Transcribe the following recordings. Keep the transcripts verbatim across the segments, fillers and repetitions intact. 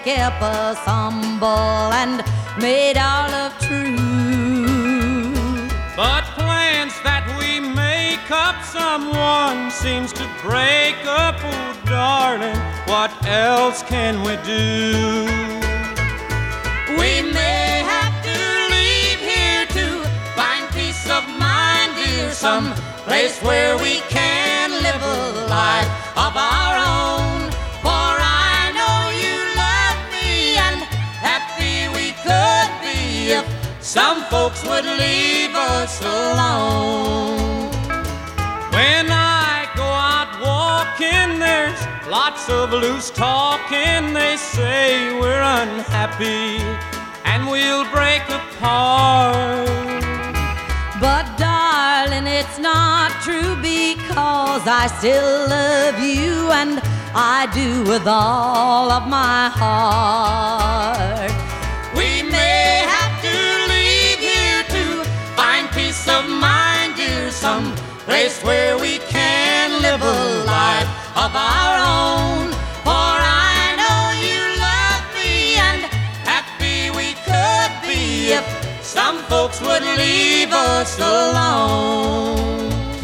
kept us humble and made our love true. But plans that we make up, someone seems to break up. Oh, darling, what else can we do? We may have to leave here to find peace of mind, dear, some place where we can live a life of our own. For I know you love me, and happy we could be if some folks would leave us alone. When I go out walking, there's lots of loose talking. They say we're unhappy and we'll break apart. But darling, it's not true, because I still love you, and I do with all of my heart. We may have to leave here to find peace of mind, dear, some place where we can live a life of our own. For I know you love me, and happy we could be if some folks would leave us alone.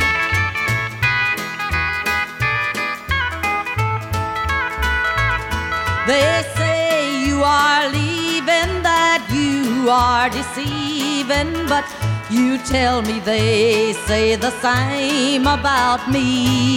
They say you are leaving, that you are deceiving, but you tell me they say the same about me.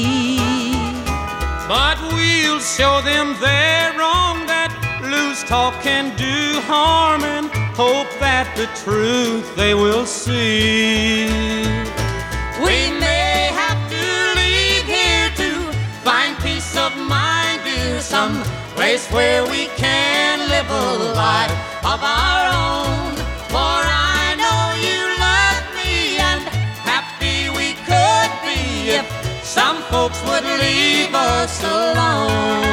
But we'll show them they're wrong, that loose talk can do harm, and hope that the truth they will see. We may have to leave here to find peace of mind, dear, some place where we can live a life of our own. For I know you love me, and happy we could be if some folks would leave us alone.